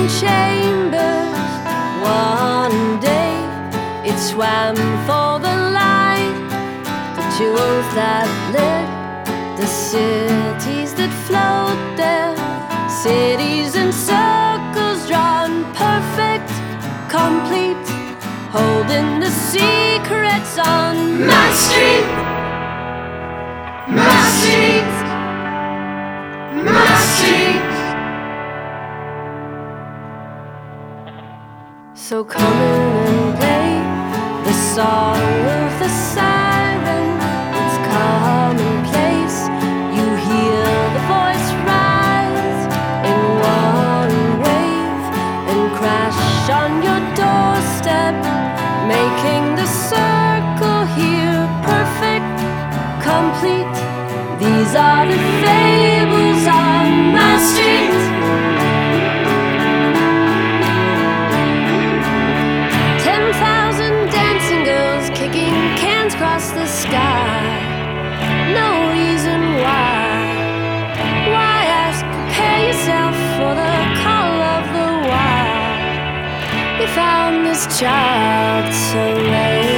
chambers. One day it swam for the light, the jewels that lit the cities that float there. Cities in circles drawn perfect, complete, holding the secrets on my street, my street, my street. So come in and play the song of the siren. It's commonplace. You hear the voice rise in one wave and crash on your doorstep, making the circle here perfect, complete. These are the fables on my street. 10,000 dancing girls kicking cans across the sky. No reason why. Why ask? Prepare yourself for the call of the wild. You found this child so late.